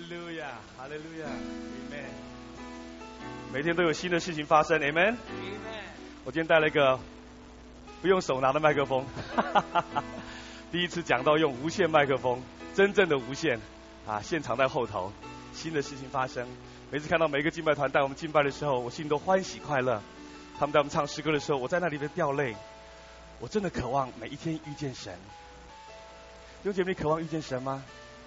路亚，哈利路亚 ，Amen。每天都有新的事情发生 ，Amen。我今天带了一个不用手拿的麦克风，第一次讲到用无线麦克风，真正的无线啊，现场在后头，新的事情发生。每次看到每一个敬拜团带我们敬拜的时候，我心里都欢喜快乐。他们带我们唱诗歌的时候，我在那里边掉泪。我真的渴望每一天遇见神。弟兄姐妹，渴望遇见神吗？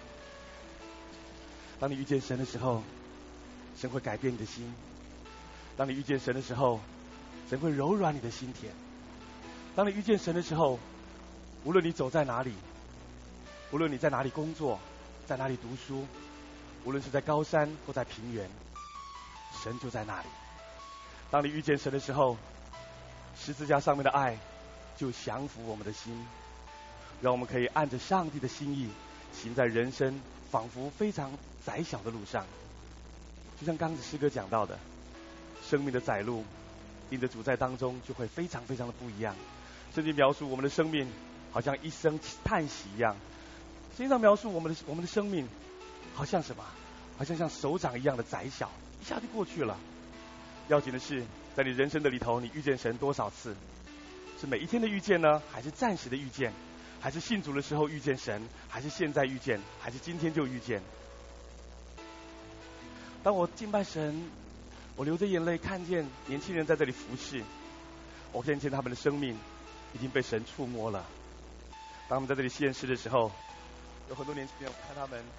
当你遇见神的时候，神会改变你的心。当你遇见神的时候，神会柔软你的心田。当你遇见神的时候，无论你走在哪里，无论你在哪里工作，在哪里读书，无论是在高山或在平原，神就在那里。当你遇见神的时候，十字架上面的爱就降服我们的心，让我们可以按着上帝的心意行在人生仿佛非常窄小的路上。就像刚才诗歌讲到的，生命的窄路因着主在当中就会非常非常的不一样。圣经描述我们的生命好像一声叹息一样，实际上描述我们的生命好像什么？好像像手掌一样的窄小，一下就过去了。要紧的是，在你人生的里头，你遇见神多少次？是每一天的遇见呢，还是暂时的遇见？还是信主的时候遇见神？还是现在遇见？还是今天就遇见？当我敬拜神，我流着眼泪看见年轻人在这里服侍，我看见他们的生命已经被神触摸了。当他们在这里献诗的时候，有很多年轻人，我看他们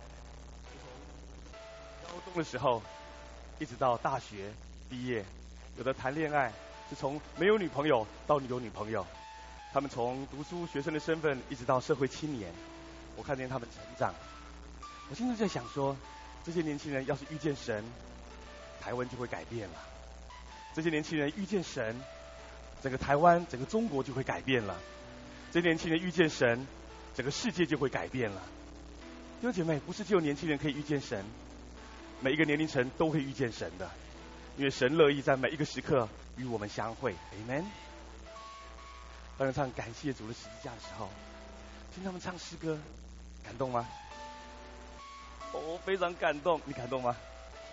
从高中的时候一直到大学毕业，有的谈恋爱是从没有女朋友到有女朋友，他们从读书学生的身份一直到社会青年，我看见他们成长。我心中在想说，这些年轻人要是遇见神，台湾就会改变了。这些年轻人遇见神，整个台湾整个中国就会改变了。这些年轻人遇见神，整个世界就会改变了。弟兄姐妹，不是只有年轻人可以遇见神，每一个年龄层都会遇见神的，因为神乐意在每一个时刻与我们相会。 Amen。 当人唱感谢主的十字架的时候，听他们唱诗歌，感动吗？非常感动。你感动吗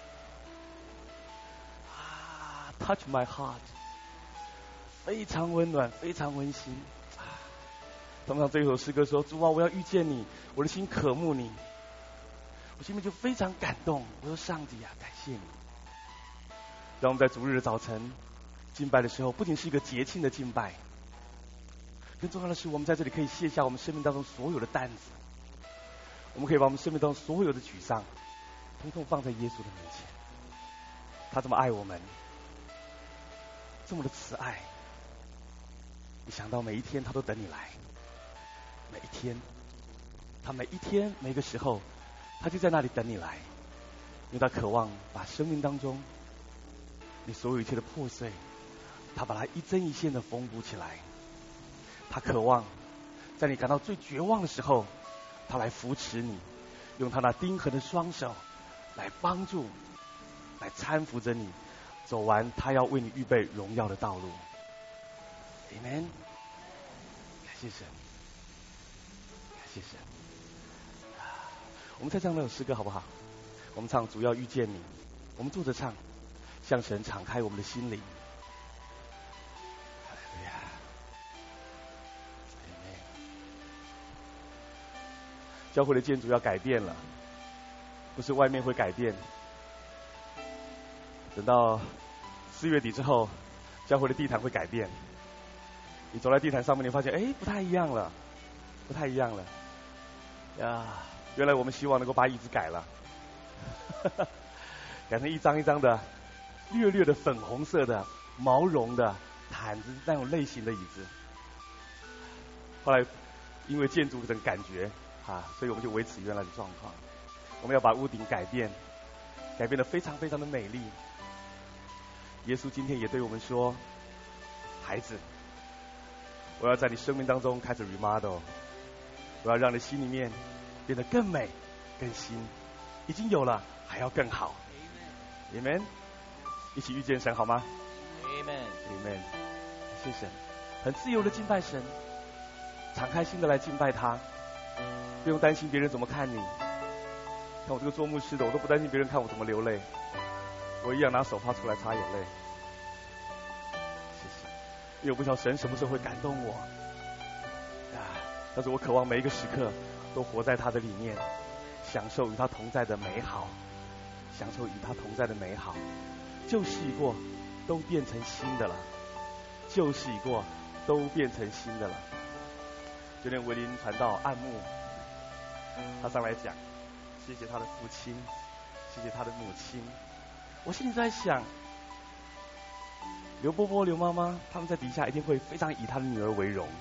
？Touch my heart， 非常温暖，非常温馨。他们唱这一首诗歌说，主啊，我要遇见你，我的心渴慕你。我心里就非常感动。我说，上帝啊，感谢你，让我们在主日的早晨敬拜的时候，不仅是一个节庆的敬拜，更重要的是，我们在这里可以卸下我们生命当中所有的担子，我们可以把我们生命当中所有的沮丧统统放在耶稣的面前。他这么爱我们，这么的慈爱，你想到每一天他都等你来，每一天，他每一天每个时候他就在那里等你来，因为他渴望把生命当中你所有一切的破碎，他把它一针一线的缝补起来。他渴望在你感到最绝望的时候，他来扶持你，用他那钉痕的双手来帮助，来搀扶着你走完他要为你预备荣耀的道路。 Amen。 感谢神，感谢神。我们再唱那首诗歌好不好？我们唱主要遇见你，我们坐着唱，向神敞开我们的心灵。教会的建筑要改变了，不是外面会改变，等到4月底之后，教会的地毯会改变。你走在地毯上面，你发现不太一样了，不太一样了呀！原来我们希望能够把椅子改了，改成一张一张的略略的粉红色的毛绒的毯子，那种类型的椅子。后来因为建筑的感觉所以我们就维持原来的状况。我们要把屋顶改变，改变得非常非常的美丽。耶稣今天也对我们说，孩子，我要在你生命当中开始 remodel， 我要让你心里面变得更美更新，已经有了还要更好。 Amen。 一起遇见神好吗？ Amen。 谢谢神，很自由的敬拜神，敞开心的来敬拜他，不用担心别人怎么看你， 看我这个做牧师的，我都不担心别人看我怎么流泪，我一样拿手帕出来擦眼泪。谢谢，因为我不知道神什么时候会感动我但是我渴望每一个时刻都活在他的里面，享受与他同在的美好，享受与他同在的美好。旧事已过，都变成新的了，旧事已过，都变成新的了。就连维林传道按牧，他上来讲，谢谢他的父亲，谢谢他的母亲。我心里在想，刘伯伯、刘妈妈他们在底下一定会非常以他的女儿为荣，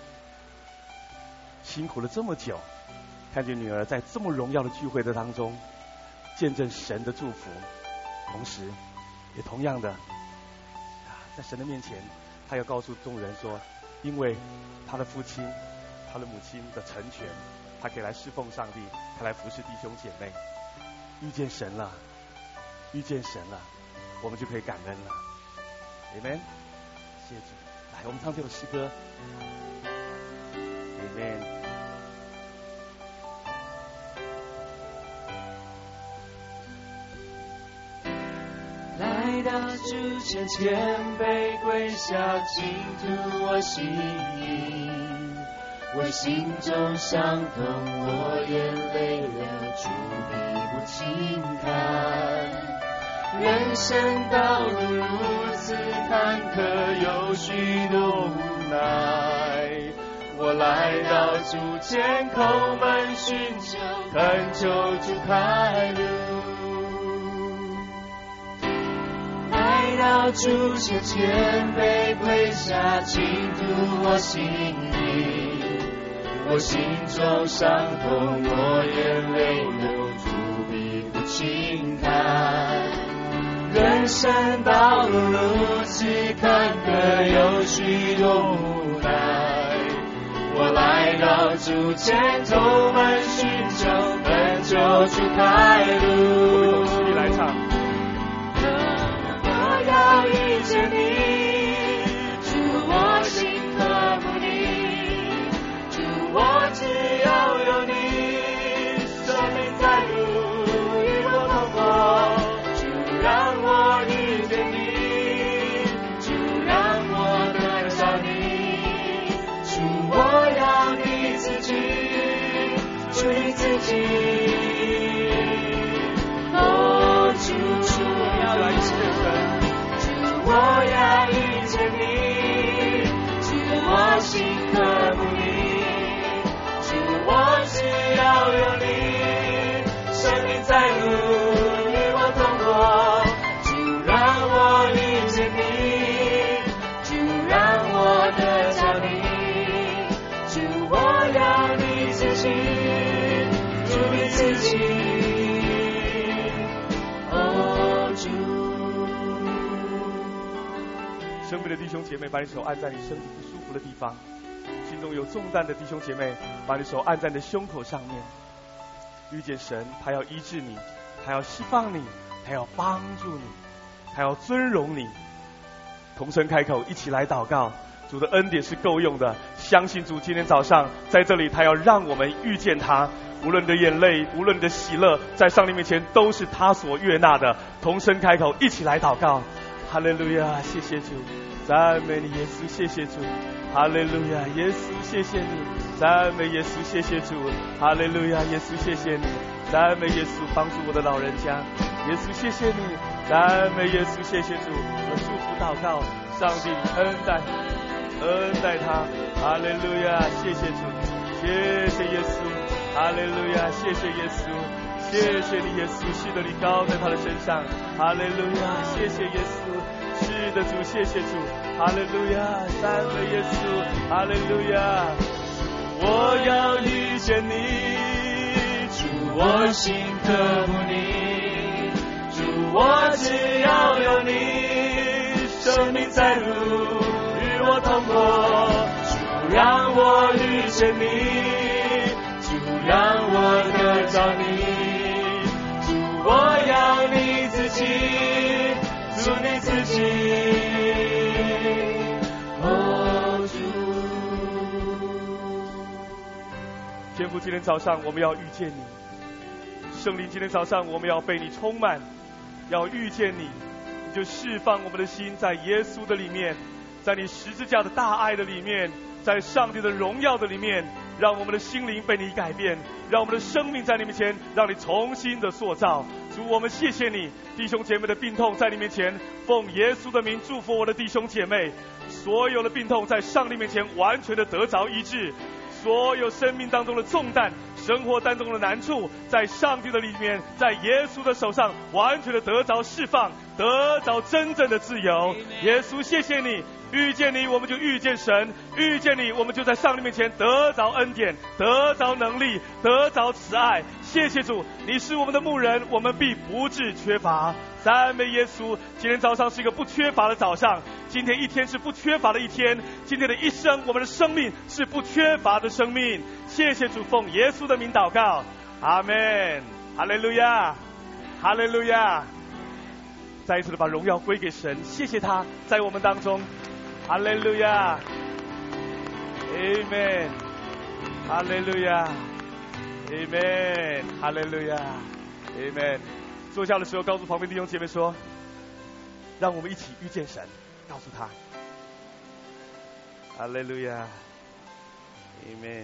辛苦了这么久，看见女儿在这么荣耀的聚会的当中见证神的祝福，同时也同样的在神的面前，他要告诉众人说，因为他的父亲他的母亲的成全，他可以来侍奉上帝，他来服侍弟兄姐妹。遇见神了，遇见神了，我们就可以感恩了。Amen， 谢谢主。来，我们唱这首诗歌。Amen。 来到主前谦卑跪下，倾吐我心意，我心中伤痛，我眼泪流，主必不轻看。人生道路如此坎坷，有许多无奈，我来到主前叩门寻求，恳求主开路。来到主前谦卑跪下，倾吐我心意，我心中伤痛，我眼泪流，主必不轻看。人生道路如此坎坷，有许多无奈，我来到主前叩门寻求，恳求主开路。 一起来唱。 我要遇见你，主我心渴慕你，主我只要有你，生命在路与我同过，主让我遇见你，主让我得着你，主我要你自己，主你自己，哦主我要来见神。我要遇见你，主我心渴慕你，主我只要有你，生命在路与我同过，主让我遇见你，主让我得着你，主我要你自己，主你自己，哦主。 生病的弟兄姐妹，把你手按在你身体不舒服的地方；心中有重担的弟兄姐妹，把你手按在你的胸口上面。遇见神，他要医治你，他要释放你，他要帮助你，他要尊荣你。同声开口，一起来祷告。主的恩典是够用的，相信主今天早上在这里，他要让我们遇见他。无论你的眼泪，无论你的喜乐，在上帝面前都是他所悦纳的。同声开口，一起来祷告。哈利路亚，谢谢主，赞美你耶稣，谢谢主，哈利路亚，耶稣谢谢你，赞美耶稣，谢谢主，哈利路亚，耶稣谢谢你，赞美耶稣，帮助我的老人家，耶稣谢谢你，赞美耶稣，谢谢主，我祝福祷告，上帝恩待他，哈利路亚，谢谢主，谢谢耶稣，哈利路亚，谢谢耶稣。谢谢你耶稣，是的，你高在他的身上，哈利路亚，谢谢耶稣，是的主，谢谢主，哈利路亚，赞美耶稣，哈利路亚，我要遇见你， 主我心渴慕你，主我只要有你，生命在路与我同过，主让我遇见你，主让我得着你，我要你自己，主你自己，哦主。 天父，今天早上我们要遇见你， 圣灵，今天早上我们要被你充满，要遇见你，你就释放我们的心，在耶稣的里面，在你十字架的大爱的里面，在上帝的荣耀的里面，让我们的心灵被你改变，让我们的生命在你面前，让你重新的塑造。主，我们谢谢你，弟兄姐妹的病痛在你面前，奉耶稣的名祝福我的弟兄姐妹，所有的病痛在上帝面前完全的得着医治，所有生命当中的重担，生活当中的难处，在上帝的里面，在耶稣的手上完全的得着释放，得着真正的自由。耶稣，谢谢你，遇见你我们就遇见神，遇见你我们就在上帝面前得着恩典，得着能力，得着慈爱。谢谢主，你是我们的牧人，我们必不致缺乏。赞美耶稣，今天早上是一个不缺乏的早上，今天一天是不缺乏的一天，今天的一生，我们的生命是不缺乏的生命。谢谢主，奉耶稣的名祷告，阿们，哈利路亚，哈利路亚。再一次的把荣耀归给神，谢谢他在我们当中，哈利路亚，阿们，哈利路亚，阿们，哈利路亚，阿们。坐下的时候，告诉旁边弟兄姐妹说，让我们一起遇见神，告诉他，哈利路亚，阿们，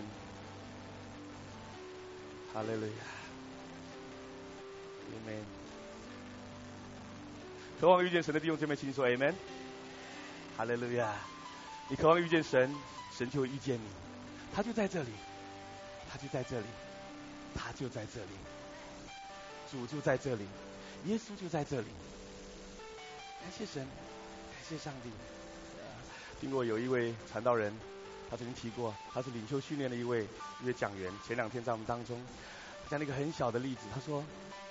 哈利路亚，阿们。渴望遇见神的弟兄姐妹，请你说 Amen， 哈利路亚。你渴望遇见神，神就会遇见你，他就在这里，他就在这里，他就在这里，主就在这里，耶稣就在这里。感谢神，感谢上帝。听过有一位传道人，他曾经提过，他是领袖训练的一位讲员，前2天在我们当中，他讲了一个很小的例子，他说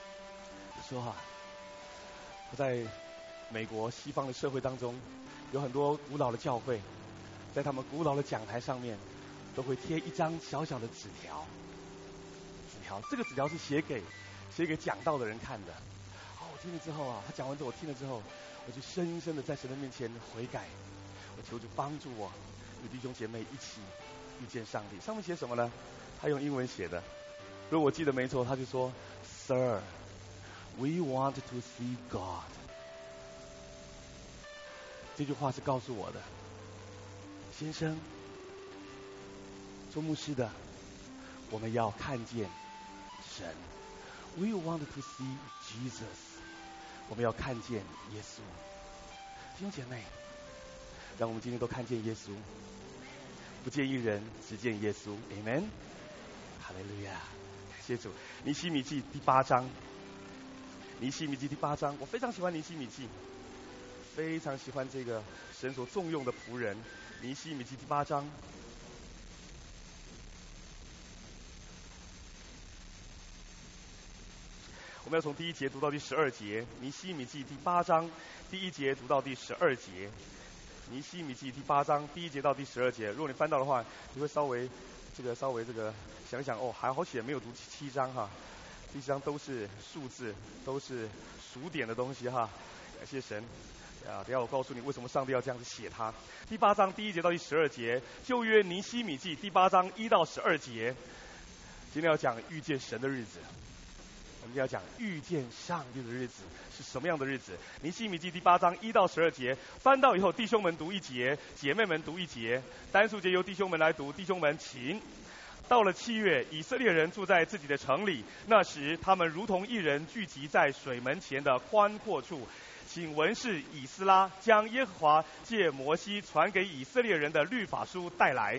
他在美国西方的社会当中，有很多古老的教会，在他们古老的讲台上面，都会贴一张小小的纸条。这个纸条是写给讲道的人看的。我听了之后他讲完之后，我听了之后，我就深深的在神的面前悔改，我求主帮助我与弟兄姐妹一起遇见上帝。上面写什么呢？他用英文写的，如果我记得没错，他就说 Sir，We want to see God。 这句话是告诉我的，先生，做牧师的，我们要看见神。We want to see Jesus。 我们要看见耶稣。弟兄姐妹，让我们今天都看见耶稣，不见一人，只见耶稣。 Amen， 哈利路亚，感谢主。尼希米记第8章，尼希米记第8章，我非常喜欢尼希米记，非常喜欢这个神所重用的仆人。尼希米记第8章，我们要从第1节读到第12节。尼希米记第8章第1节读到第12节。尼希米记第8章第1节到第12节。如果你翻到的话，你会稍微想想，还好险没有读7章哈。第7章都是数字，都是数点的东西哈。感谢神。等一下我告诉你为什么上帝要这样子写它。第8章第1节到第12节，旧约尼希米记第8章1到12节。今天要讲遇见神的日子，我们要讲遇见上帝的日子是什么样的日子。尼希米记第8章1到12节，翻到以后，弟兄们读1节，姐妹们读1节，单数节由弟兄们来读。弟兄们请。到了7月，以色列人住在自己的城里，那时他们如同一人聚集在水门前的宽阔处。请文士以斯拉将耶和华借摩西传给以色列人的律法书带来。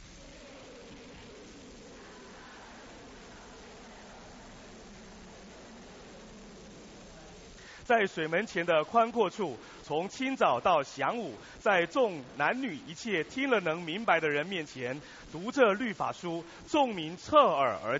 在水门前的宽阔处，从清早到晌午，在众男女一切听了能明白的人面前读这律法书，众民侧耳而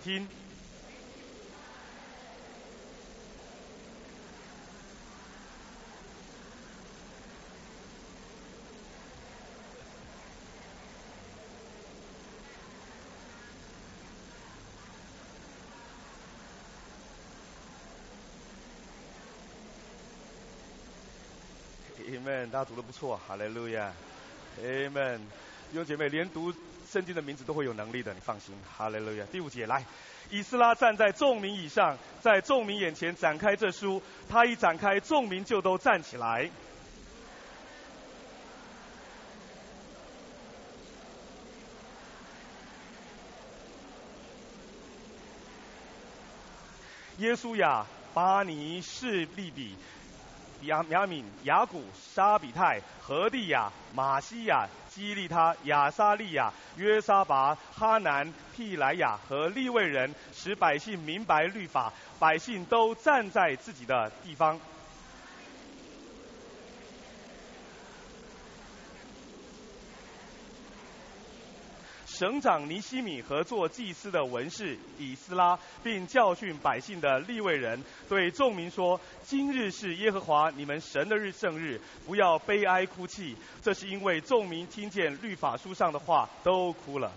听。Amen， 大家读得不错，哈利路亚 ，Amen。弟兄姐妹，连读圣经的名字都会有能力的，你放心。哈利路亚。第5节来，以斯拉站在众民以上，在众民眼前展开这书，他一展开，众民就都站起来。耶稣亚、巴尼、士利比、亚敏、雅古、沙比泰、何地亚、马西亚、基利他、亚撒利亚、约沙拔、哈南、毗莱亚和利未人，使百姓明白律法，百姓都站在自己的地方。省长尼希米和做祭司的文士以斯拉，并教训百姓的利未人，对众民说：今日是耶和华你们神的圣日，不要悲哀哭泣。这是因为众民听见律法书上的话，都哭了。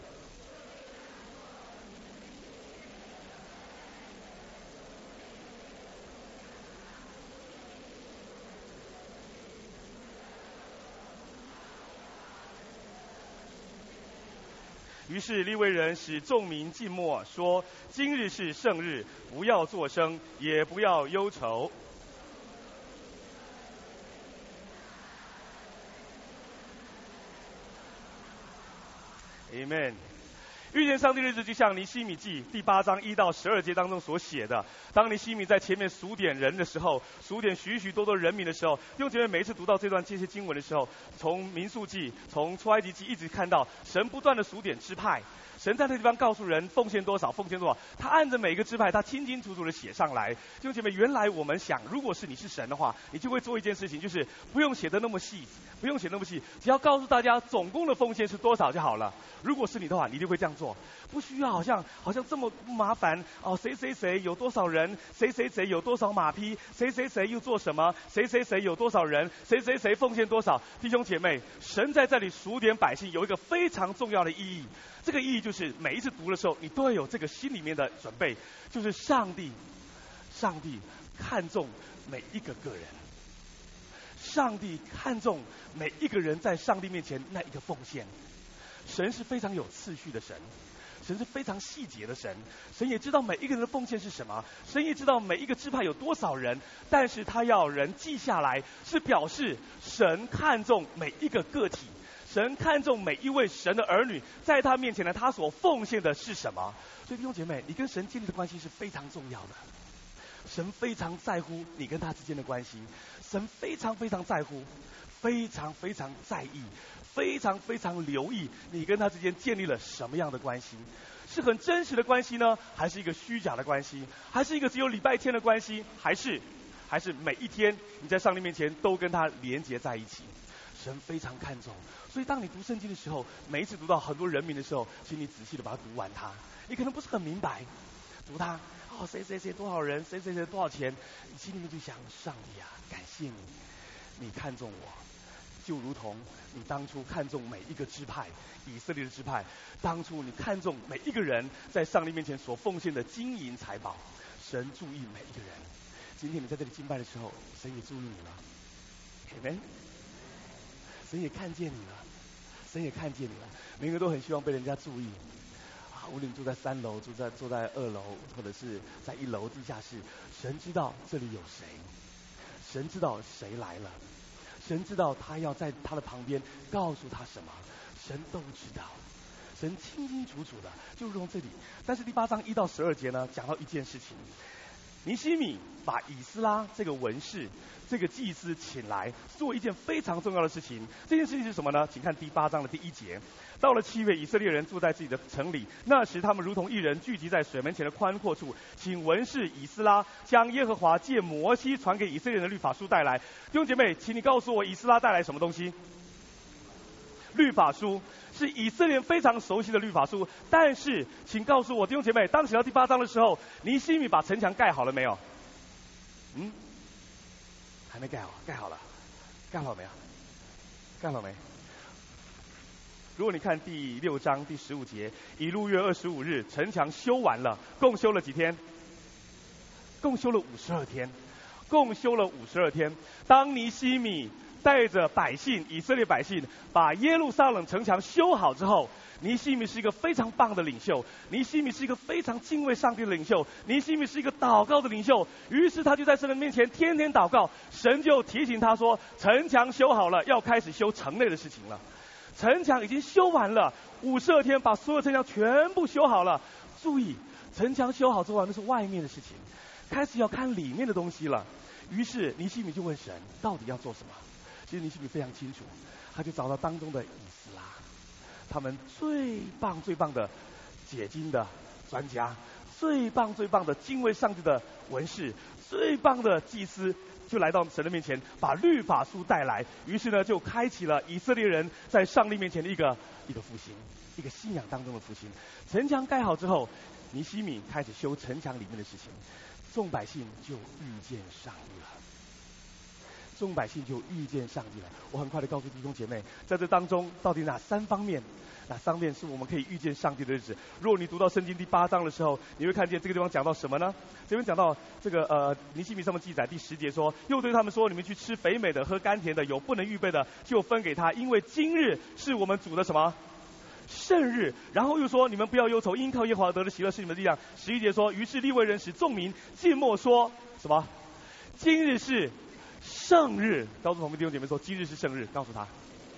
于是利未人使众民静默，说：今日是圣日，不要作声，也不要忧愁。Amen。遇见上帝日子，就像尼希米记第8章1到12节当中所写的。当尼希米在前面数点人的时候，数点许许多多人民的时候，弟兄姐妹每一次读到这些经文的时候，从民数记、从出埃及记一直看到神不断的数点支派。神在这个地方告诉人奉献多少，奉献多少，他按着每一个支派，他清清楚楚的写上来。弟兄姐妹，原来我们想，如果是你是神的话，你就会做一件事情，就是不用写得那么细，不用写那么细，只要告诉大家总共的奉献是多少就好了。如果是你的话，你就会这样做，不需要好像这么麻烦哦。谁谁谁有多少人，谁谁谁有多少马匹，谁谁谁又做什么，谁谁谁有多少人，谁谁谁奉献多少。弟兄姐妹，神在这里数点百姓有一个非常重要的意义。这个意义就是每一次读的时候，你都会有这个心里面的准备，就是上帝看重每一个个人，上帝看重每一个人在上帝面前那一个奉献。神是非常有次序的神，神是非常细节的神，神也知道每一个人的奉献是什么，神也知道每一个支派有多少人，但是他要人记下来，是表示神看重每一个个体。神看重每一位神的儿女，在他面前呢，他所奉献的是什么？所以弟兄姐妹，你跟神建立的关系是非常重要的。神非常在乎你跟他之间的关系，神非常非常在乎，非常非常在意，非常非常留意你跟他之间建立了什么样的关系，是很真实的关系呢，还是一个虚假的关系，还是一个只有礼拜天的关系，还是每一天你在上帝面前都跟他连结在一起？神非常看重，所以当你读圣经的时候，每一次读到很多人名的时候，请你仔细的把它读完它。你可能不是很明白，读它谁谁谁多少人，谁谁谁多少钱，你心里面就想：上帝啊，感谢你，你看重我，就如同你当初看重每一个支派，以色列的支派，当初你看重每一个人在上帝面前所奉献的金银财宝，神注意每一个人。今天你在这里敬拜的时候，神也注意你了，Amen。神也看见你了，神也看见你了。每个人都很希望被人家注意无论你住在3楼，住在2楼，或者是在1楼地下室，神知道这里有谁，神知道谁来了，神知道他要在他的旁边告诉他什么，神都知道，神清清楚楚的，就如同这里。但是第8章1到12节呢，讲到一件事情，尼希米把以斯拉这个文士、这个祭司请来，做一件非常重要的事情。这件事情是什么呢？请看第8章的第1节。到了7月，以色列人住在自己的城里，那时他们如同一人聚集在水门前的宽阔处，请文士以斯拉将耶和华借摩西传给以色列人的律法书带来。弟兄姐妹，请你告诉我，以斯拉带来什么东西？律法书，是以色列人非常熟悉的律法书。但是请告诉我，弟兄姐妹，当写到第8章的时候，尼希米把城墙盖好了没有？还没盖好。盖好了没有？盖好没？如果你看第6章第15节，以路月25日，城墙修完了，共修了几天？共修了52天。当尼希米带着百姓，以色列百姓，把耶路撒冷城墙修好之后，尼西米是一个非常棒的领袖，尼西米是一个非常敬畏上帝的领袖，尼西米是一个祷告的领袖。于是他就在神的面前天天祷告，神就提醒他说，城墙修好了，要开始修城内的事情了。城墙已经修完了，52天把所有城墙全部修好了。注意，城墙修好之后，那是外面的事情，开始要看里面的东西了。于是尼西米就问神，到底要做什么？其实尼西米非常清楚，他就找到当中的以斯拉，他们最棒的解经的专家，最棒的敬畏上帝的文士，最棒的祭司，就来到神的面前，把律法书带来。于是呢，就开启了以色列人在上帝面前的一个复兴，一个信仰当中的复兴。城墙盖好之后，尼西米开始修城墙里面的事情，众百姓就遇见上帝了。众百姓就遇见上帝了。我很快的告诉弟兄姐妹，在这当中到底哪3方面是我们可以遇见上帝的日子？如果你读到圣经第8章的时候，你会看见这个地方讲到什么呢？这边讲到这个尼西米上面记载第10节说，又对他们说，你们去吃肥美的，喝甘甜的，有不能预备的就分给他，因为今日是我们主的什么圣日。然后又说，你们不要忧愁，因靠耶和华得的喜乐是你们的力量。11节说，于是利未人使众民静默说什么？今日是圣日。告诉旁边弟兄姐妹说，今日是圣日，告诉他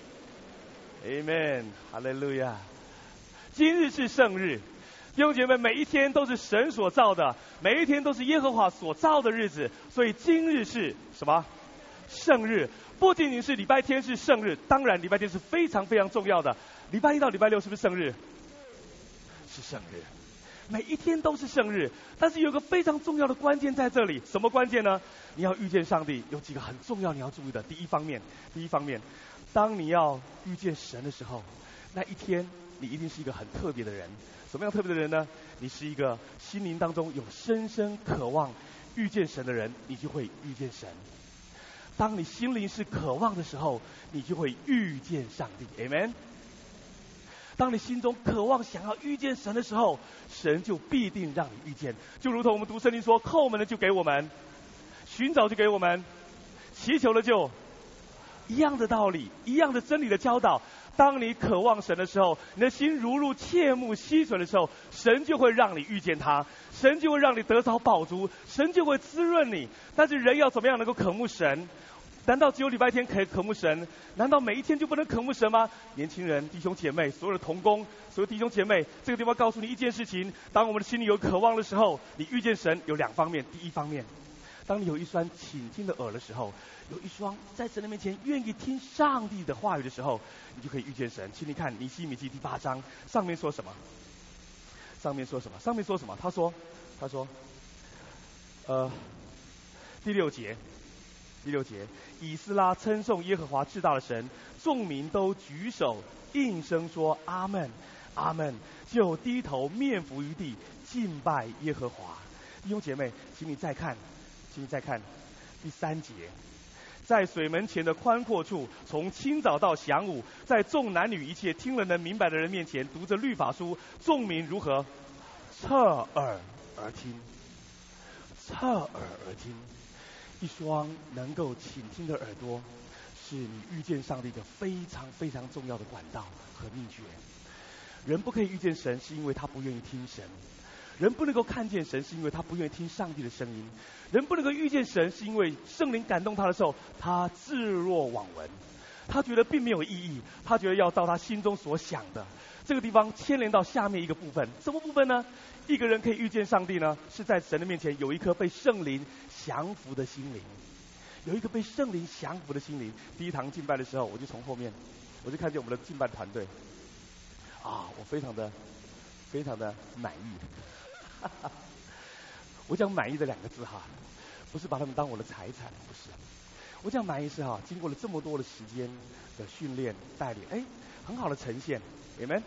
Amen 哈利路亚。今日是圣日，弟兄姐妹，每一天都是神所造的，每一天都是耶和华所造的日子，所以今日是什么圣日？不仅仅是礼拜天是圣日，当然礼拜天是非常非常重要的。礼拜1到礼拜6是不是圣日？是圣日，每一天都是圣日。但是有个非常重要的关键在这里，什么关键呢？你要遇见上帝，有几个很重要你要注意的。第一方面，当你要遇见神的时候，那一天你一定是一个很特别的人。什么样特别的人呢？你是一个心灵当中有深深渴望遇见神的人，你就会遇见神。当你心灵是渴望的时候，你就会遇见上帝。 Amen。 当你心中渴望想要遇见神的时候，神就必定让你遇见。就如同我们读圣经说，叩门的就给我们，寻找就给我们，祈求的就一样的道理，一样的真理的教导。当你渴望神的时候，你的心如入切慕溪水的时候，神就会让你遇见他，神就会让你得着饱足，神就会滋润你。但是人要怎么样能够渴慕神？难道只有礼拜天可以渴慕神？难道每一天就不能渴慕神吗？年轻人、弟兄姐妹、所有的同工、所有弟兄姐妹，这个地方告诉你一件事情：当我们的心里有渴望的时候，你遇见神有2方面。第一方面，当你有一双倾听的耳的时候，有一双在神的面前愿意听上帝的话语的时候，你就可以遇见神。请你看尼希米记第8章上面说什么？上面说什么？他说，第6节，以斯拉称颂耶和华至大的神，众民都举手应声说阿们，阿们，就低头面伏于地敬拜耶和华。弟兄姐妹，请你再看第3节，在水门前的宽阔处，从清早到晌午，在众男女一切听了能明白的人面前读着律法书，众民如何侧耳而听。一双能够倾听的耳朵，是你遇见上帝一个非常非常重要的管道和秘诀。人不可以遇见神，是因为他不愿意听神；人不能够看见神，是因为他不愿意听上帝的声音；人不能够遇见神，是因为圣灵感动他的时候，他置若罔闻，他觉得并没有意义，他觉得要照他心中所想的。这个地方牵连到下面一个部分，什么部分呢？一个人可以遇见上帝呢，是在神的面前有一颗被圣灵降服的心灵，有一个被圣灵降服的心灵。第一堂敬拜的时候，我就从后面，我就看见我们的敬拜团队，我非常的满意。我讲满意的2个字不是把他们当我的财产，不是。我讲满意是经过了这么多的时间的训练带领，很好的呈现。Amen。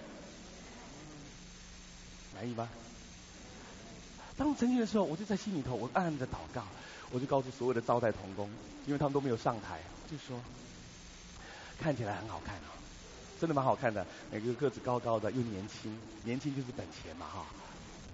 满意吗？当呈现的时候，我就在心里头，我暗暗的祷告，我就告诉所有的招待同工，因为他们都没有上台，就说看起来很好看真的蛮好看的，每个个子高高的，又年轻，年轻就是本钱嘛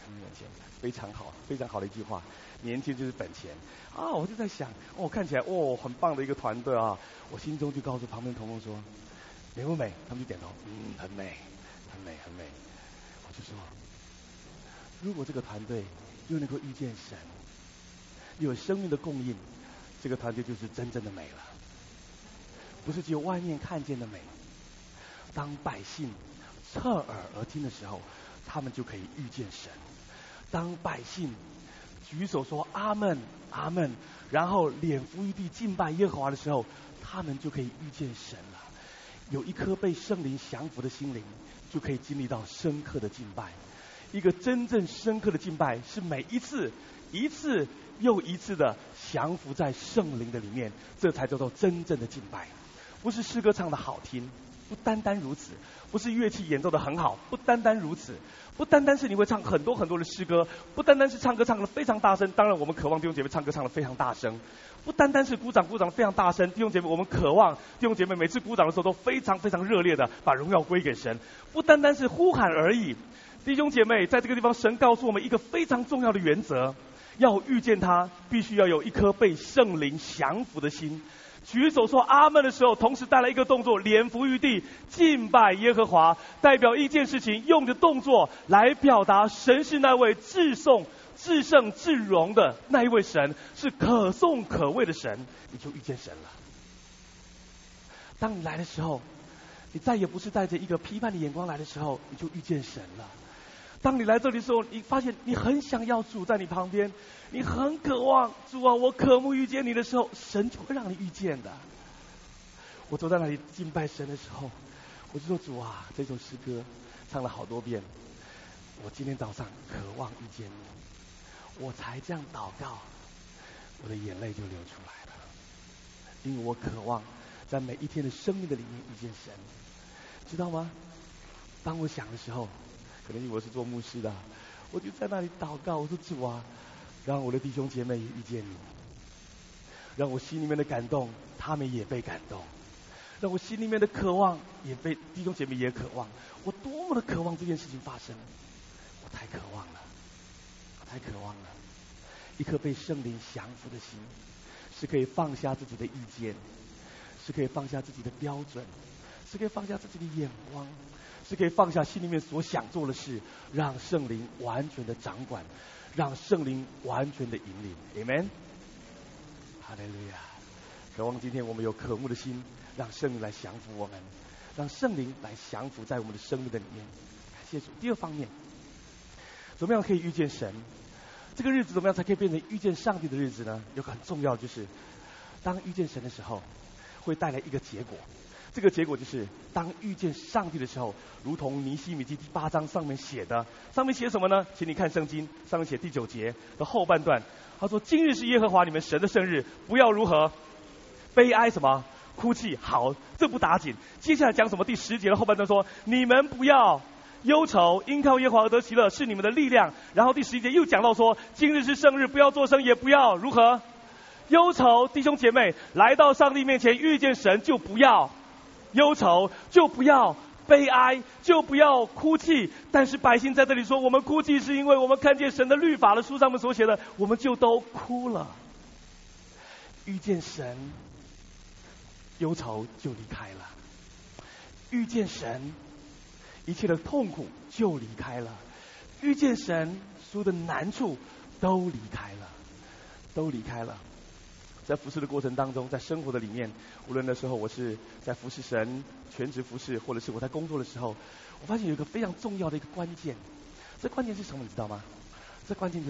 你们钱，非常好，非常好的一句话。年轻就是本钱啊！我就在想，看起来很棒的一个团队啊！我心中就告诉旁边同工说，美不美？他们就点头，很美，很美，很美。我就说，如果这个团队又能够遇见神，又有生命的供应，这个团队就是真正的美了，不是只有外面看见的美。当百姓侧耳而听的时候，他们就可以遇见神。当百姓举手说阿们阿们，然后脸伏于地敬拜耶和华的时候，他们就可以遇见神了。有一颗被圣灵降服的心灵，就可以经历到深刻的敬拜。一个真正深刻的敬拜，是每一次又一次的降服在圣灵的里面，这才叫做真正的敬拜。不是诗歌唱的好听，不单单如此；不是乐器演奏的很好，不单单如此；不单单是你会唱很多很多的诗歌，不单单是唱歌唱得非常大声。当然，我们渴望弟兄姐妹唱歌唱得非常大声。不单单是鼓掌得非常大声，弟兄姐妹，我们渴望弟兄姐妹每次鼓掌的时候都非常非常热烈的把荣耀归给神。不单单是呼喊而已，弟兄姐妹，在这个地方，神告诉我们一个非常重要的原则：要遇见他，必须要有一颗被圣灵降服的心。举手说阿们的时候，同时带来一个动作，脸伏于地敬拜耶和华，代表一件事情，用的动作来表达神是那位至颂、至圣、至荣的那一位神，是可颂可畏的神，你就遇见神了。当你来的时候，你再也不是带着一个批判的眼光来的时候，你就遇见神了。当你来这里的时候，你发现你很想要主在你旁边，你很渴望主啊，我渴慕遇见你的时候，神就会让你遇见的。我走在那里敬拜神的时候，我就说主啊，这首诗歌唱了好多遍，我今天早上渴望遇见你，我才这样祷告，我的眼泪就流出来了，因为我渴望在每一天的生命的里面遇见神，知道吗？当我想的时候，可能因为我是做牧师的，我就在那里祷告，我说主啊，让我的弟兄姐妹也遇见你，让我心里面的感动他们也被感动，让我心里面的渴望也被弟兄姐妹也渴望。我多么的渴望这件事情发生，我太渴望了，我太渴望了。一颗被圣灵降服的心，是可以放下自己的意见，是可以放下自己的标准，是可以放下自己的眼光，是可以放下心里面所想做的事，让圣灵完全的掌管，让圣灵完全的引领。 Amen， 哈利路亚。渴望今天我们有渴慕的心，让圣灵来降服我们，让圣灵来降服在我们的生命的里面。感谢主。第二方面，怎么样可以遇见神？这个日子怎么样才可以变成遇见上帝的日子呢？有个很重要的就是，当遇见神的时候，会带来一个结果。这个结果就是，当遇见上帝的时候，如同尼希米记第8章上面写的，上面写什么呢？请你看圣经，上面写第9节的后半段，他说：“今日是耶和华你们神的圣日，不要如何悲哀什么哭泣。”好，这不打紧。接下来讲什么？第10节的后半段说：“你们不要忧愁，因靠耶和华而得喜乐，是你们的力量。”然后第11节又讲到说：“今日是圣日，不要作声，也不要如何忧愁。”弟兄姐妹，来到上帝面前遇见神，就不要忧愁，就不要悲哀，就不要哭泣。但是百姓在这里说，我们哭泣是因为我们看见神的律法的书上面所写的，我们就都哭了。遇见神，忧愁就离开了；遇见神，一切的痛苦就离开了；遇见神，所有的难处都离开了，都离开了。在服侍的过程当中，在生活的里面，无论那时候我是在服侍神全职服侍，或者是我在工作的时候，我发现有一个非常重要的一个关键。这关键是什么？你知道吗？这关键就是，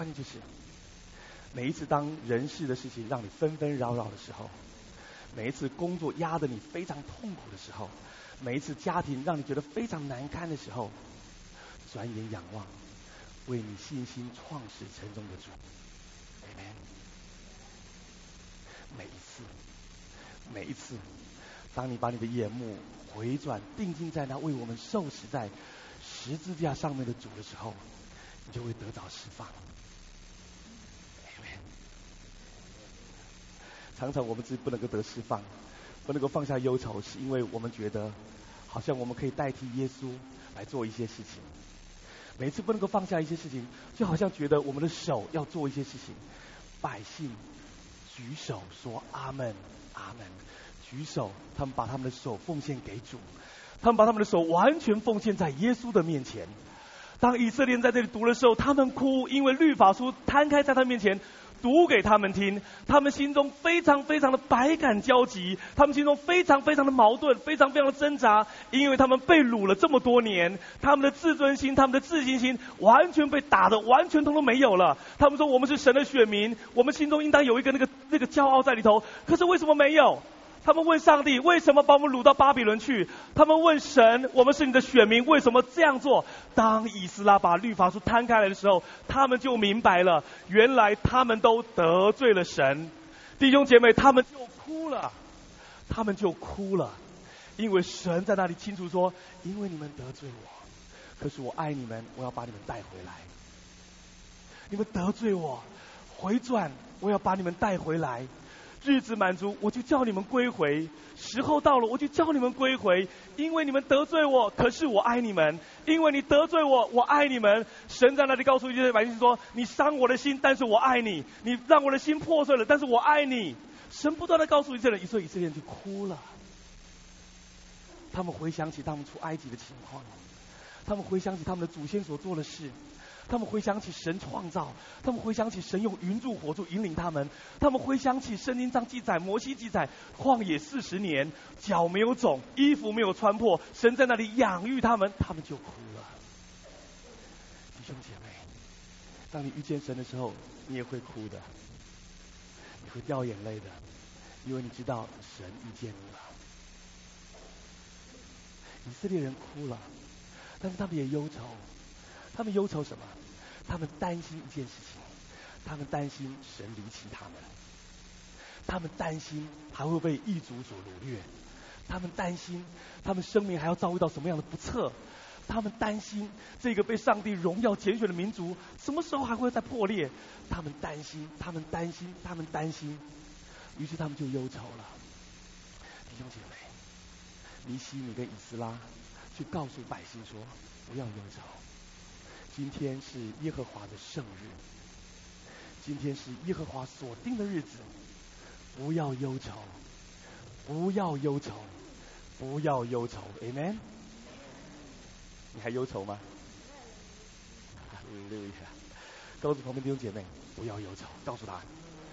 每一次当人事的事情让你纷纷扰扰的时候，每一次工作压得你非常痛苦的时候，每一次家庭让你觉得非常难堪的时候，转眼仰望为你信心创始成终的主。 Amen。每一次，当你把你的眼目回转定睛在那为我们受死在十字架上面的主的时候，你就会得到释放。Amen。常常我们自己不能够得释放，不能够放下忧愁，是因为我们觉得好像我们可以代替耶稣来做一些事情。 每次不能够放下一些事情，就好像觉得我们的手要做一些事情。百姓举手说阿们，阿们，举手，他们把他们的手奉献给主，他们把他们的手完全奉献在耶稣的面前。当以色列人在这里读的时候，他们哭，因为律法书摊开在他面前读给他们听，他们心中非常非常的百感交集，他们心中非常非常的矛盾，非常非常的挣扎，因为他们被掳了这么多年，他们的自尊心，他们的自信心完全被打得完全通通没有了。他们说我们是神的选民，我们心中应当有一个那个骄傲在里头，可是为什么没有？他们问上帝为什么把我们掳到巴比伦去，他们问神我们是你的选民，为什么这样做？当以斯拉把律法书摊开来的时候，他们就明白了，原来他们都得罪了神。弟兄姐妹，他们就哭了，他们就哭了，因为神在那里清楚说，因为你们得罪我，可是我爱你们，我要把你们带回来。你们得罪我，回转，我要把你们带回来。日子满足，我就叫你们归回；时候到了，我就叫你们归回。因为你们得罪我，可是我爱你们；因为你得罪我，我爱你们。神在那里告诉以色列百姓说：你伤我的心，但是我爱你；你让我的心破碎了，但是我爱你。神不断地告诉以色列人，所以以色列人就哭了。他们回想起他们出埃及的情况，他们回想起他们的祖先所做的事，他们回想起神创造，他们回想起神用云柱火柱引领他们，他们回想起圣经上记载，摩西记载旷野40年，脚没有肿，衣服没有穿破，神在那里养育他们，他们就哭了。弟兄姐妹，当你遇见神的时候，你也会哭的，你会掉眼泪的，因为你知道神遇见你了。以色列人哭了，但是他们也忧愁。他们忧愁什么？他们担心一件事情，他们担心神离弃他们，他们担心还会被异族所掳掠，他们担心他们生命还要遭遇到什么样的不测，他们担心这个被上帝荣耀拣选的民族什么时候还会再破裂，他们担心，他们担心，他们担心，于是他们就忧愁了。弟兄姐妹，尼希米跟以斯拉去告诉百姓说，不要忧愁，今天是耶和华的圣日，今天是耶和华所定的日子，不要忧愁，不要忧愁，不要忧愁 Amen。 你还忧愁吗？溜一下，告诉旁边弟兄姐妹，不要忧愁，告诉他。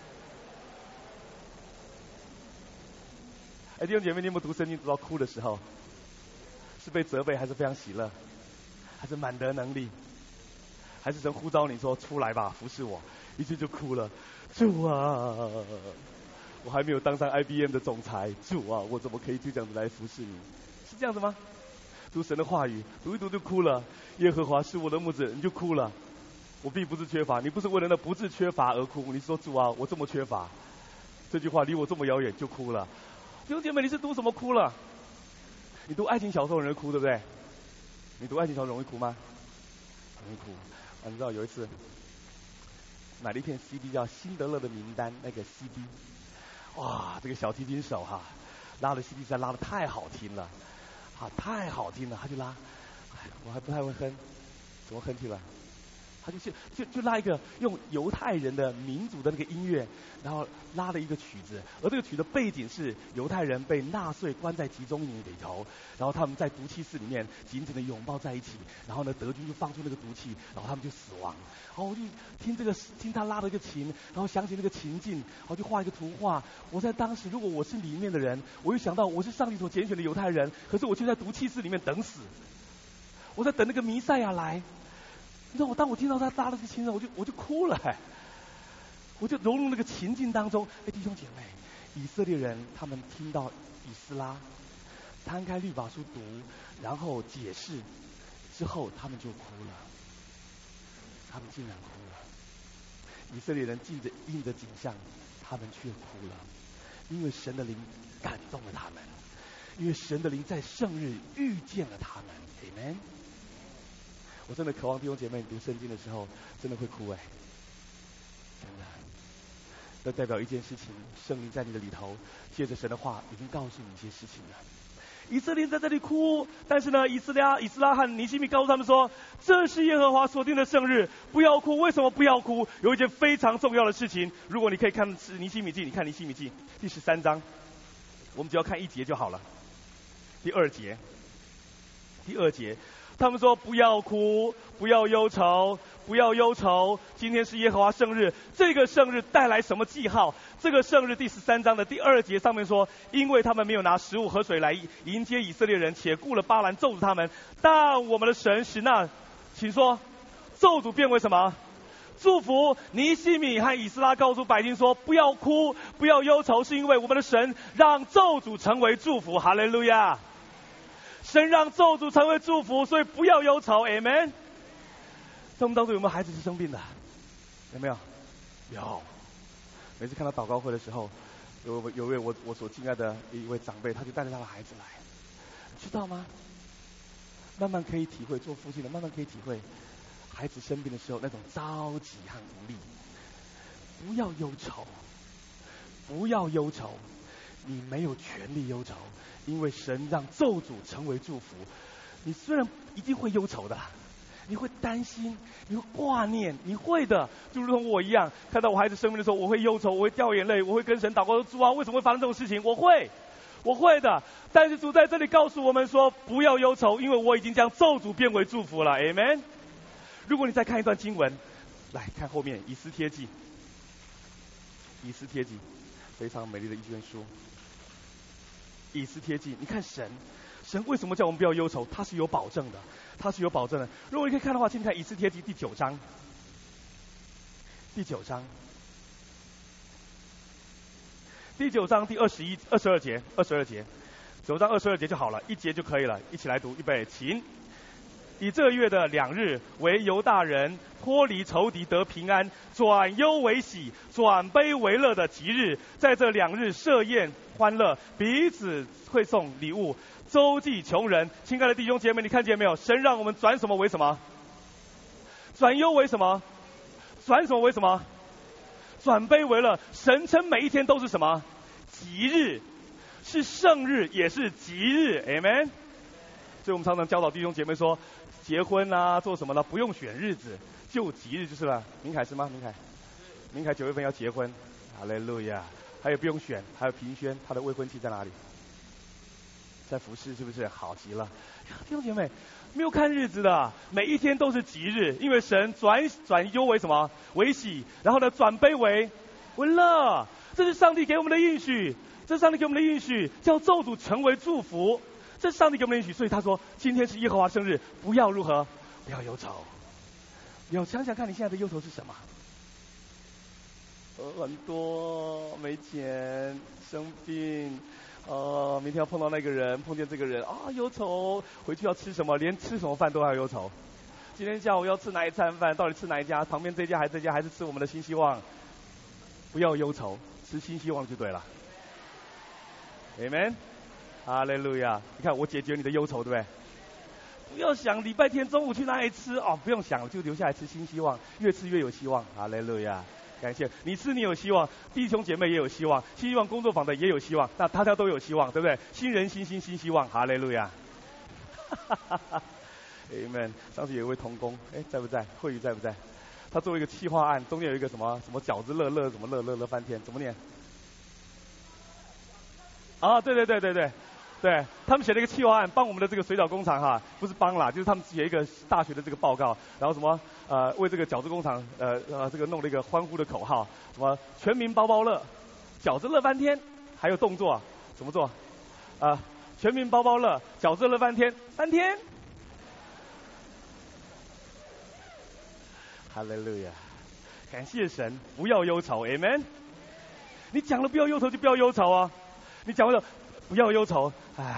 弟兄姐妹，你有没有读圣经读到哭的时候？是被责备，还是非常喜乐，还是满得能力，还是神呼召你说出来吧，服侍我，一句就哭了。主啊，我还没有当上 IBM 的总裁，主啊，我怎么可以就这样子来服侍你？是这样子吗？读神的话语，读一读就哭了。耶和华是我的牧者，你就哭了。我并不是缺乏，你不是为了那不是缺乏而哭，你说主啊，我这么缺乏，这句话离我这么遥远就哭了。弟兄姐妹，你是读什么哭了？你读爱情小说容易哭，对不对？你读爱情小说容易哭吗？容易哭。你知道有一次买了一片 CD 叫《辛德勒的名单》，那个 CD， 哇，这个小提琴手哈，拉的 CD 实在拉的太好听了，太好听了，他就拉，我还不太会哼，怎么哼去了？他就拉一个用犹太人的民族的那个音乐，然后拉了一个曲子，而这个曲的背景是犹太人被纳粹关在集中营里头，然后他们在毒气室里面紧紧的拥抱在一起，然后呢德军就放出那个毒气，然后他们就死亡。然后我就听他拉了一个琴，然后想起那个情境，然后就画一个图画。我在当时如果我是里面的人，我就想到我是上帝所拣选的犹太人，可是我却在毒气室里面等死，我在等那个弥赛亚来。你知道当我听到他拉了这个琴，我就哭了，我就融入那个情境当中。弟兄姐妹，以色列人他们听到以斯拉摊开律法书读，然后解释之后，他们就哭了，他们竟然哭了。以色列人映着景象，他们却哭了，因为神的灵感动了他们，因为神的灵在圣日遇见了他们。Amen。我真的渴望弟兄姐妹读圣经的时候真的会哭，真的。这代表一件事情，圣灵在你的里头，借着神的话已经告诉你一些事情了。 以色列在这里哭，但是呢，以斯拉和尼希米告诉他们说，这是耶和华所定的圣日，不要哭。为什么不要哭？有一件非常重要的事情，如果你可以看尼希米记，你看尼希米记第13章，我们只要看1节就好了。第2节，他们说不要哭，不要忧愁，不要忧愁。今天是耶和华圣日，这个圣日带来什么记号？这个圣日第13章的第2节上面说，因为他们没有拿食物和水来迎接以色列人，且雇了巴兰咒诅他们，但我们的神使那，请说，咒诅变为什么？祝福。尼希米和以斯拉告诉百姓说，不要哭，不要忧愁，是因为我们的神让咒诅成为祝福。哈利路亚！神让咒诅成为祝福，所以不要忧愁。 Amen。 在我们当中有没有孩子是生病的？有没有？有。每次看到祷告会的时候，有位我所敬爱的一位长辈，他就带着他的孩子来，知道吗？慢慢可以体会，做父亲的慢慢可以体会孩子生病的时候那种着急和无力。不要忧愁，不要忧愁，你没有权利忧愁，因为神让咒诅成为祝福。你虽然一定会忧愁的，你会担心，你会挂念，你会的，就如同我一样，看到我孩子生病的时候，我会忧愁，我会掉眼泪，我会跟神祷告说，主啊，为什么会发生这种事情？我会的。但是主在这里告诉我们说，不要忧愁，因为我已经将咒诅变为祝福了。 Amen。 如果你再看一段经文，来看后面以斯帖记，非常美丽的一卷书。以斯帖记，你看神为什么叫我们不要忧愁？他是有保证的，如果你可以看的话，请你看以斯帖记第9章，第9章第21、22节，9章22节就好了，1节就可以了，一起来读，预备，请。以这月的2日为犹大人脱离仇敌得平安，转忧为喜，转悲为乐的吉日，在这2日设宴欢乐，彼此会送礼物，周济穷人。亲爱的弟兄姐妹，你看见没有？神让我们转什么为什么？转忧为什么？转什么为什么？转悲为乐。神称每一天都是什么？吉日，是圣日，也是吉日。 Amen。 所以我们常常教导弟兄姐妹说，结婚啊，做什么呢？不用选日子，就吉日就是了。明凯是吗？明凯9月份要结婚，哈利路亚。还有不用选，还有平轩，他的未婚妻在哪里？在服侍，是不是？好极了。弟兄姐妹，没有看日子的，每一天都是吉日，因为神转忧为什么？为喜，然后呢，转悲为乐。这是上帝给我们的应许，叫咒诅成为祝福。这是上帝给我们的应许，所以他说，今天是耶和华生日，不要如何？不要忧愁。想想看你现在的忧愁是什么？很多，没钱，生病，明天要碰到那个人，碰见这个人啊，忧愁。回去要吃什么？连吃什么饭都要忧愁。今天下午要吃哪一餐饭？到底吃哪一家？旁边这家还是这家？还是吃我们的新希望？不要忧愁，吃新希望就对了。Amen。哈利路亚！你看我解决你的忧愁，对不对？不要想礼拜天中午去哪里吃哦，不用想了，就留下来吃新希望，越吃越有希望。哈利路亚！感谢你吃，你有希望，弟兄姐妹也有希望，新希望工作坊的也有希望，那大家都有希望，对不对？新人新心新希望，哈利路亚！Amen。上次有一位同工，在不在？慧宇在不在？他做一个企划案，中间有一个什么饺子乐什么乐翻天，怎么念？啊，对，他们写了一个企划案，帮我们的这个水饺工厂哈，不是帮啦，就是他们写一个大学的这个报告，然后什么为这个饺子工厂这个弄了一个欢呼的口号，什么全民包包乐，饺子乐翻天，还有动作怎么做？全民包包乐，饺子乐翻天，翻天。哈利路亚，感谢神，不要忧愁 ，Amen。你讲了不要忧愁就不要忧愁啊，你讲了不要忧愁，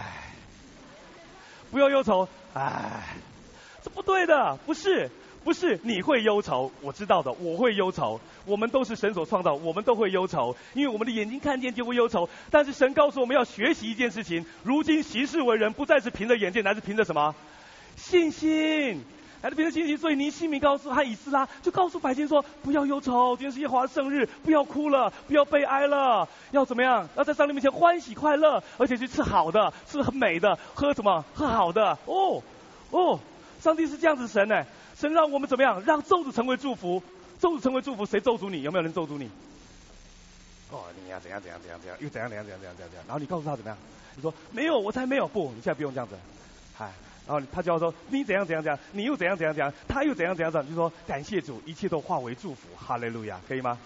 不要忧愁，这不对的，不是，你会忧愁，我知道的，我会忧愁，我们都是神所创造，我们都会忧愁，因为我们的眼睛看见就会忧愁。但是神告诉我们要学习一件事情，如今行事为人不再是凭着眼见，乃是凭着什么？信心。 来到别的星期，所以尼西米告诉和以斯拉就告诉百姓说：不要忧愁，今天是耶和华的生日，不要哭了，不要悲哀了，要怎么样？要在上帝面前欢喜快乐，而且去吃好的，吃很美的，喝什么？喝好的。上帝是这样子神呢，神让我们怎么样？让咒诅成为祝福，咒诅成为祝福，谁咒诅你？有没有人咒诅你？你要怎样，又怎样，然后你告诉他怎么样？你说没有，我才没有。不，你现在不用这样子。然后他就要说你怎样，你又怎样，他又怎样，你就说感谢主，一切都化为祝福，哈利路亚，可以吗？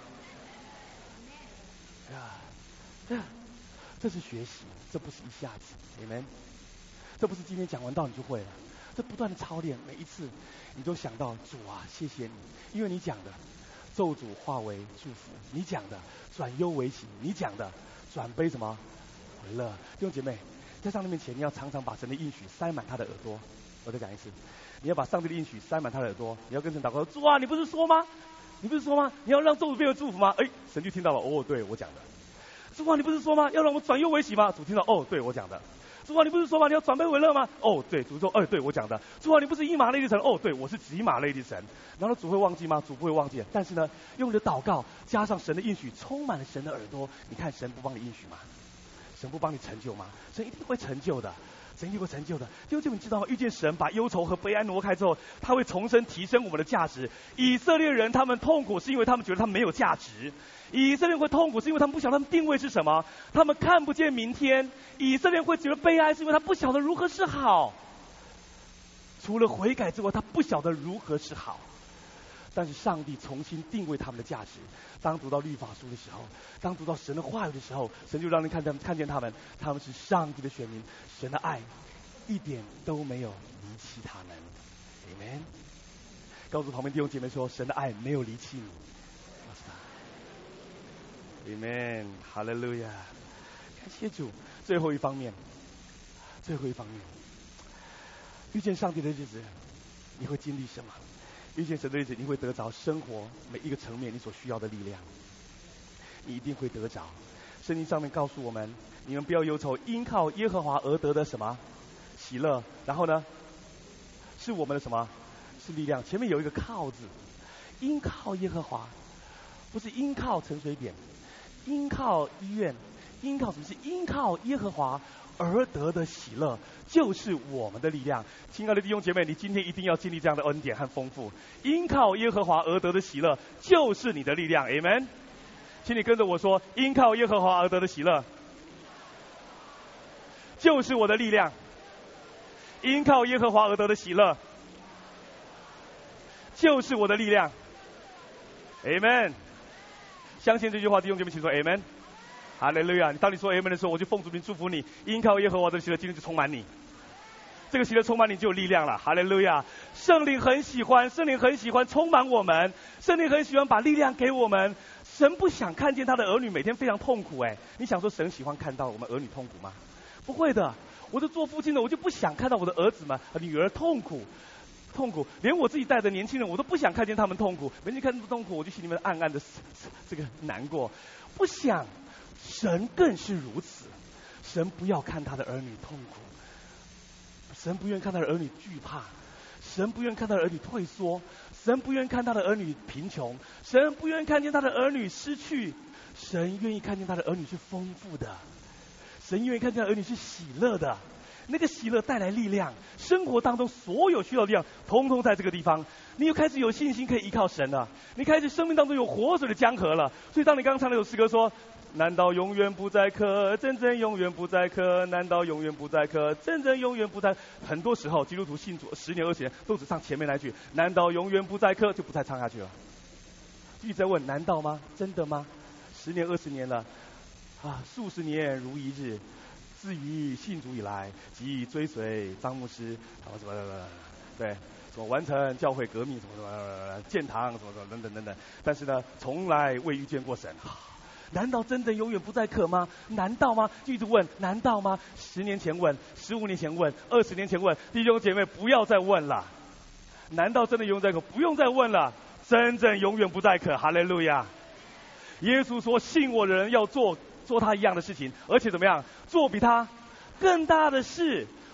这是学习，这不是一下子 ，amen。这不是今天讲完道你就会了，这不断的操练，每一次你都想到主啊，谢谢你，因为你讲的咒诅化为祝福，你讲的转忧为喜，你讲的转悲什么为乐。弟兄姐妹，在上帝面前，你要常常把神的应许塞满他的耳朵。我再讲一次，你要把上帝的应许塞满他的耳朵。你要跟神祷告说：主啊，你不是说吗？你要让咒诅变为祝福吗？神就听到了，对我讲的。主啊，你不是说吗？要让我们转忧为喜吗？主听到，对我讲的。主啊，你不是说吗？你要转悲为乐吗？对，主说，对我讲的。主啊，你不是以马内利神？对，我是指以马内利神。然后主会忘记吗？主不会忘记。但是呢，用你的祷告加上神的应许，充满了神的耳朵。你看神不帮你应许吗？神不帮你成就吗？神一定会成就的。神一定会成就的。弟兄姐妹，你知道吗？遇见神，把忧愁和悲哀挪开之后，他会重新提升我们的价值。以色列人他们痛苦，是因为他们觉得他们没有价值。以色列人会痛苦，是因为他们不晓得他们定位是什么，他们看不见明天。以色列人会觉得悲哀，是因为他不晓得如何是好。除了悔改之外，他不晓得如何是好。但是上帝重新定位他们的价值。当读到律法书的时候，当读到神的话语的时候，神就让人看见他们是上帝的选民，神的爱一点都没有离弃他们。Amen。告诉旁边弟兄姐妹说，神的爱没有离弃你。Amen， 哈利路亚，感谢主。最后一方面，遇见上帝的日子，你会经历什么？遇见神的日子，你会得着生活每一个层面你所需要的力量，你一定会得着。圣经上面告诉我们，你们不要忧愁，因靠耶和华而得的什么喜乐。然后呢，是我们的什么？是力量。前面有一个靠字，因靠耶和华，不是因靠陈水扁，因靠医院，因靠什么？是因靠耶和华而得的喜乐，就是我们的力量。亲爱的弟兄姐妹，你今天一定要经历这样的恩典和丰富。因靠耶和华而得的喜乐，就是你的力量。Amen。请你跟着我说，因靠耶和华而得的喜乐，就是我的力量。因靠耶和华而得的喜乐，就是我的力量。Amen。相信这句话，弟兄姐妹，请说 Amen。哈利路亚！当你说 Amen 的时候，我就奉主名祝福你，因靠耶和华的喜乐，今天就充满你。这个喜乐充满你，就有力量了。哈利路亚！圣灵很喜欢充满我们，圣灵很喜欢把力量给我们。神不想看见他的儿女每天非常痛苦。你想说神喜欢看到我们儿女痛苦吗？不会的。我是做父亲的，我就不想看到我的儿子们、女儿痛苦。连我自己带的年轻人，我都不想看见他们痛苦。每天看他们痛苦，我就心里面暗暗的这个难过，不想。神更是如此，神不要看他的儿女痛苦，神不愿看他的儿女惧怕，神不愿看他的儿女退缩，神不愿看他的儿女贫穷，神不愿看见他的儿女失去，神愿意看见他的儿女是丰富的，神愿意看见他的儿女是喜乐的。那个喜乐带来力量，生活当中所有需要的力量通通在这个地方。你又开始有信心可以依靠神了，你开始生命当中有活水的江河了。所以当你刚刚唱那首诗歌说，难道永远不再渴，真正永远不再渴，难道永远不再渴，真正永远不再。很多时候基督徒信主10年20年都只唱前面那句，难道永远不再渴，就不再唱下去了。一直在问，难道吗？真的吗？10年20年了数十年如一日，自于信主以来，即追随张牧师什么对，什么完成教会革命什么建堂什么等等，但是呢，从来未遇见过神。难道真的永远不再渴吗？难道吗？就一直问，难道吗？10年前问，15年前问，20年前问，弟兄姐妹不要再问了。难道真的永远不再渴？不用再问了，真正永远不再渴。哈利路亚！耶稣说，信我的人要做他一样的事情，而且怎么样？做比他更大的事。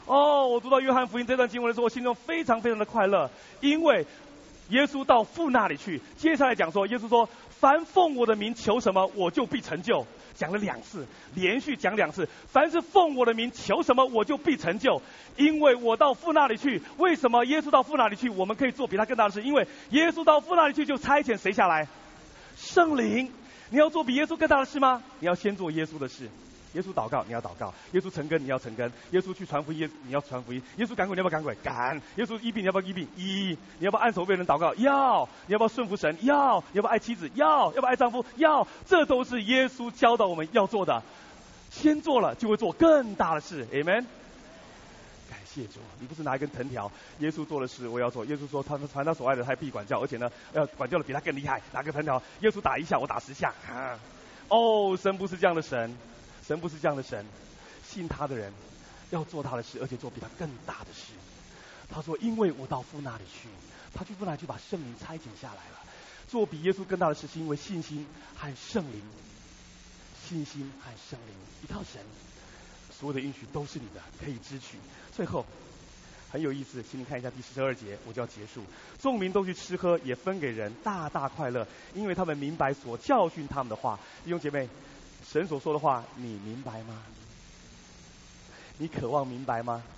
我读到约翰福音这段经文的时候，我心中非常非常的快乐，因为耶稣到父那里去。接下来讲说，耶稣说：“凡奉我的名求什么，我就必成就。”讲了2次，连续讲2次。凡是奉我的名求什么，我就必成就。因为我到父那里去。为什么耶稣到父那里去，我们可以做比他更大的事？因为耶稣到父那里去，就差遣谁下来？圣灵。你要做比耶稣更大的事吗？你要先做耶稣的事。耶稣祷告，你要祷告；耶稣成根，你要成根；耶稣去传福音，你要传福音；耶稣赶鬼，你要不要赶鬼？赶！耶稣医病，你要不要医病？医！你要不要按手为人祷告？要！你要不要顺服神？要！你要不要爱妻子？要！要不要爱丈夫？要！这都是耶稣教导我们要做的。先做了，就会做更大的事。Amen。感谢主，你不是拿一根藤条，耶稣做的事我要做。耶稣说，他凡他所爱的，他必管教，而且呢，要管教的比他更厉害。拿个藤条，耶稣打1下，我打10下。神不是这样的神。神不是这样的神，信他的人要做他的事，而且做比他更大的事。他说：“因为我到父那里去。”他去父那里去把圣灵差遣下来了，做比耶稣更大的事，是因为信心和圣灵。信心和圣灵，一套神，所有的应许都是你的，可以支取。最后很有意思，请你看一下第12节，我就要结束。众民都去吃喝，也分给人，大大快乐，因为他们明白所教训他们的话。弟兄姐妹，神所说的话，你明白吗？你渴望明白吗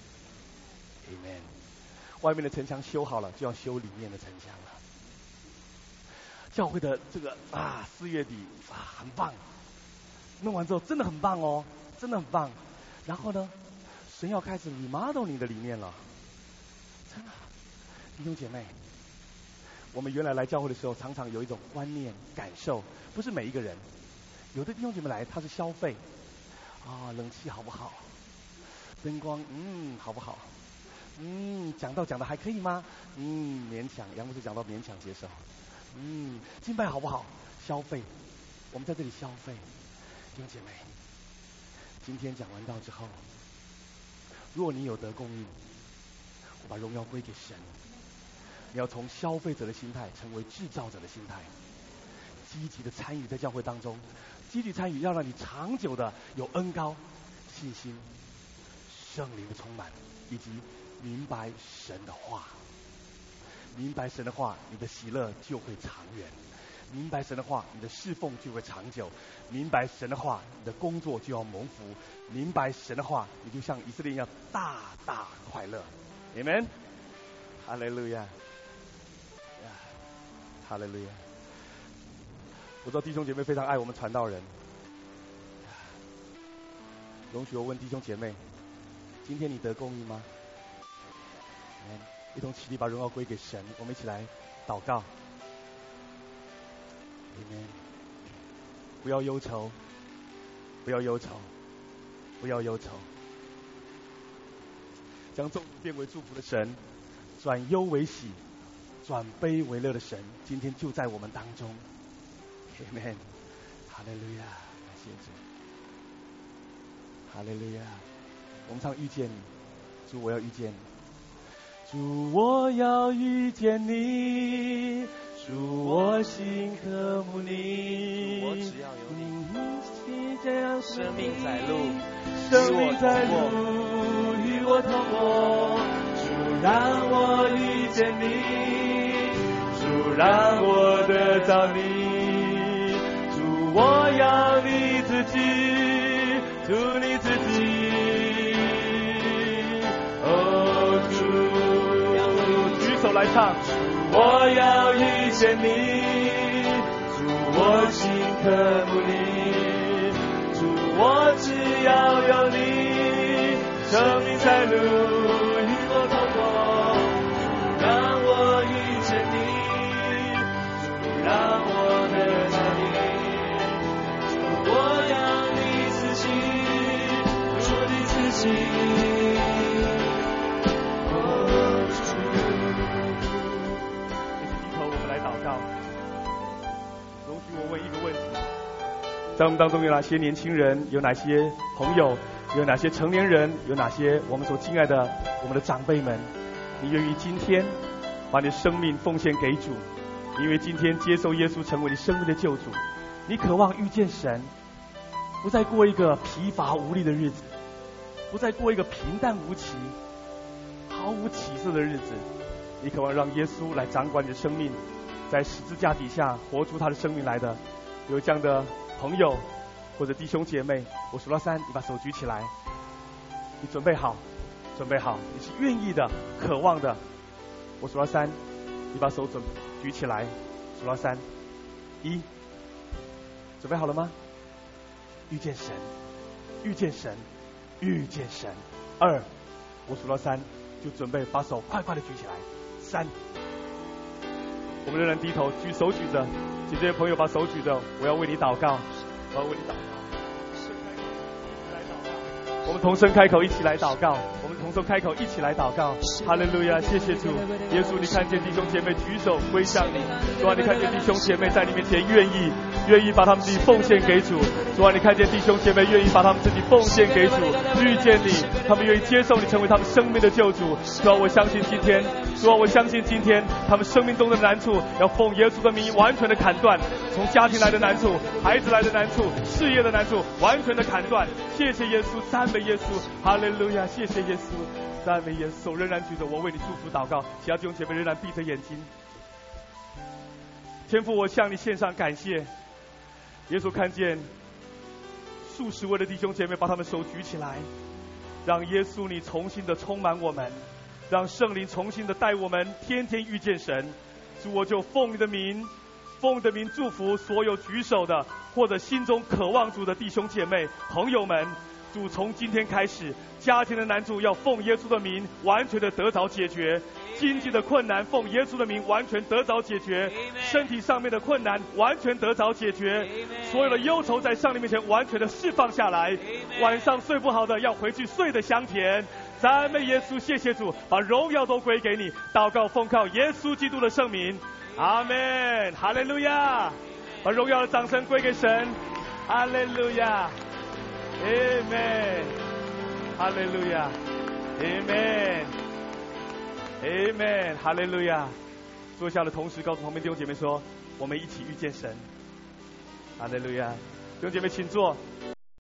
？Amen。外面的城墙修好了，就要修里面的城墙了。教会的这个4月底很棒，弄完之后真的很棒哦，真的很棒。然后呢，神要开始 remodel 你的里面了，真的。弟兄姐妹，我们原来来教会的时候，常常有一种观念感受，不是每一个人。有的弟兄姐妹来，他是消费，冷气好不好？灯光，好不好？讲道讲的还可以吗？勉强，杨牧师讲到勉强接受。敬拜好不好？消费，我们在这里消费。弟兄姐妹，今天讲完道之后，如果你有得供应，我把荣耀归给神。你要从消费者的心态成为制造者的心态，积极的参与在教会当中。积极参与，要让你长久的有恩膏、信心、圣灵的充满，以及明白神的话。明白神的话，你的喜乐就会长远；明白神的话，你的侍奉就会长久；明白神的话，你的工作就要蒙福；明白神的话，你就像以色列一样大大快乐。Amen。哈利路亚，哈利路亚。我知道弟兄姐妹非常爱我们传道人，容许我问弟兄姐妹，今天你得供应吗？一同起立，把荣耀归给神。我们一起来祷告。不要忧愁，不要忧愁，不要忧愁。将众变为祝福的神，转忧为喜，转悲为乐的神，今天就在我们当中。Amen， 哈利路亚，感谢主，哈利路亚。我们唱遇见你，主我要遇见你，主我要遇见你，主我心渴慕你， 我只要有你， 生命在路， 生命在路，与我同过，主让我遇见你，主让我得到你。我要你自己，主你自己，主，举手来唱。我要遇见你，主我心渴慕你，主我只要有你，生命在路，与我同过，主让我遇见你，主让我得到你。我要你自己，主你自己，主。一起低头，我们来祷告。容许我问一个问题：在我们当中有哪些年轻人？有哪些朋友？有哪些成年人？有哪些我们所敬爱的我们的长辈们？你愿意今天把你的生命奉献给主？你愿意今天接受耶稣成为你生命的救主？你渴望遇见神，不再过一个疲乏无力的日子， 不再过一个平淡无奇、毫无起色的日子。你渴望让耶稣来掌管你的生命，在十字架底下活出他的生命来的，有这样的朋友或者弟兄姐妹，我数到3，你把手举起来。你准备好，准备好，你是愿意的、渴望的。我数到3，你把手举起来。数到3，1，准备好了吗？遇见神，遇见神，遇见神。2，我数到3，就准备把手快快的举起来。3，我们仍然低头，手举着，请这些朋友把手举着，我要为你祷告，我要为你祷告。我们同声开口一起来祷告，我们同声开口一起来祷告。哈利路亚，谢谢主，耶稣，你看见弟兄姐妹举手归向你，主啊，你看见弟兄姐妹在你面前愿意把他们自己奉献给主，主啊，你看见弟兄姐妹愿意把他们自己奉献给主，遇见你，他们愿意接受你成为他们生命的救主。主啊，我相信今天，主啊，我相信今天他们生命中的难处要奉耶稣的名完全的砍断，从家庭来的难处、孩子来的难处、事业的难处完全的砍断。谢谢耶稣，赞美耶稣，哈利路亚，谢谢耶稣，赞美耶稣。手仍然举着，我为你祝福祷告，其他弟兄姐妹仍然闭着眼睛。天父，我向你献上感谢。耶稣看见数十位的弟兄姐妹把他们手举起来，让耶稣你重新的充满我们，让圣灵重新的带我们天天遇见神。主，我就奉你的名祝福所有举手的或者心中渴望主的弟兄姐妹朋友们。主，从今天开始，家庭的难处要奉耶稣的名完全的得着解决，经济的困难奉耶稣的名完全得着解决，身体上面的困难完全得着解决，所有的忧愁在上帝面前完全的释放下来，晚上睡不好的要回去睡得香甜。赞美耶稣，谢谢主，把荣耀都归给你。祷告奉靠耶稣基督的圣名，阿们，哈利路亚，把荣耀的掌声归给神，哈利路亚，Amen， 哈利路亚 ，Amen， Amen， 哈利路亚。坐下的同时，告诉旁边弟兄姐妹说：我们一起遇见神，哈利路亚。弟兄姐妹，请坐。